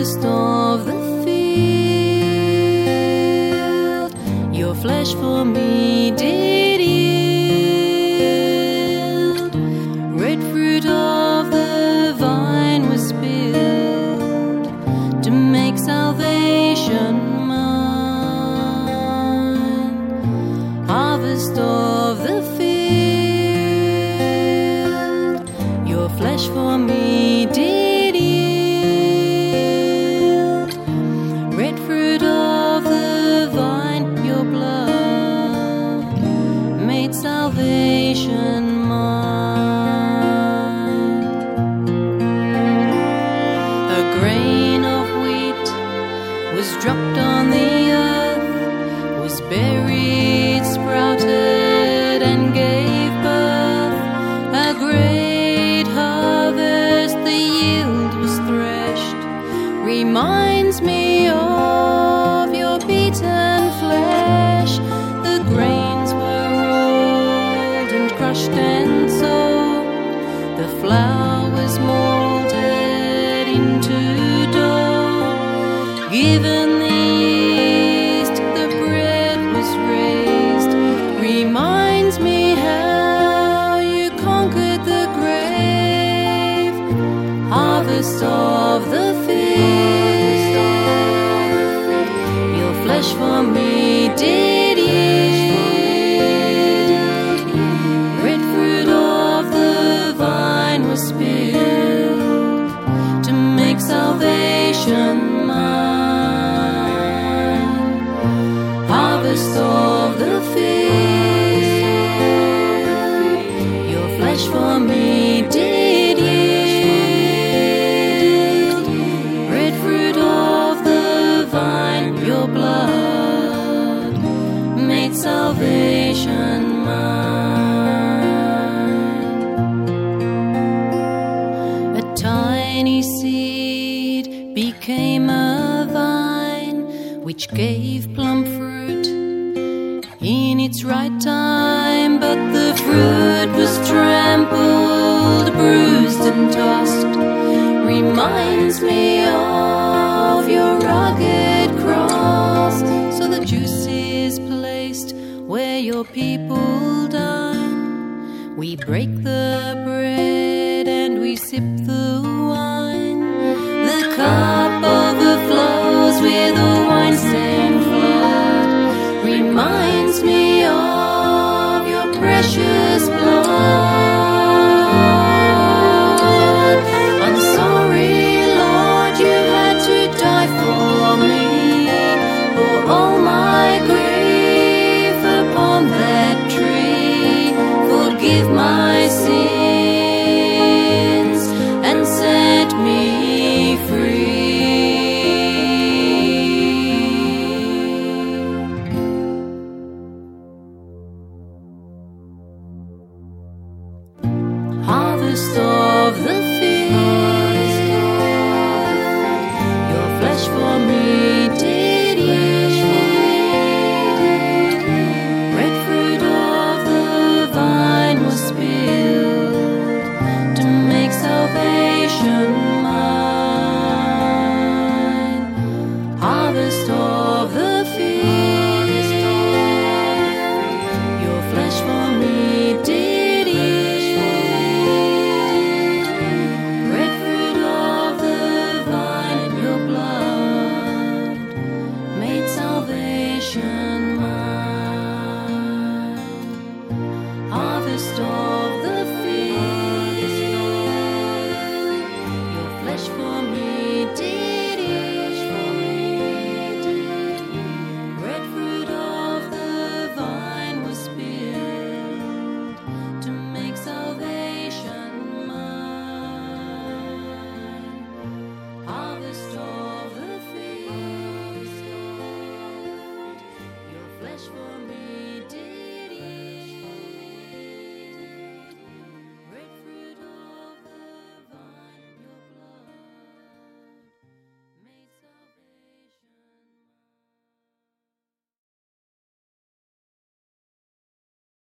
harvest of the field, your flesh for me did yield. Red fruit of the vine was spilled to make salvation mine. Harvest of the field, your flesh for me did yield. Red fruit of the vine, your blood made salvation mine. A grain of wheat was dropped on the earth, was buried, sprouted, and gave birth. A great harvest, the yield was threshed, reminds me of your beaten flesh. The grains were rolled and crushed and sown, the flour was molded into dough. Given the yeast, the bread was raised, reminds me how you conquered the grave. Harvest of the field, your flesh for me did yield. Red fruit of the vine was spilled to make salvation mine. Harvest of the field, your flesh for me did yield. Red fruit of the vine, your blood made salvation mine. A tiny seed became a vine, which gave plump fruit in its right time. But the fruit was trampled, bruised and tossed, reminds me of your rugged cross. So the juice is placed where your people dine. We break the bread and we sip the wine. The cup overflows with a wine-stained flood, reminds me of your precious blood. I'm sorry, Lord, you had to die for me, for all my grief upon that tree. Forgive my sins and set me free. Harvest of the field, your flesh for me did yield. Red fruit of the vine was spilled to make salvation mine. Harvest of the field, your flesh for me did yield. Red fruit of the vine, your blood made salvation mine. Harvest of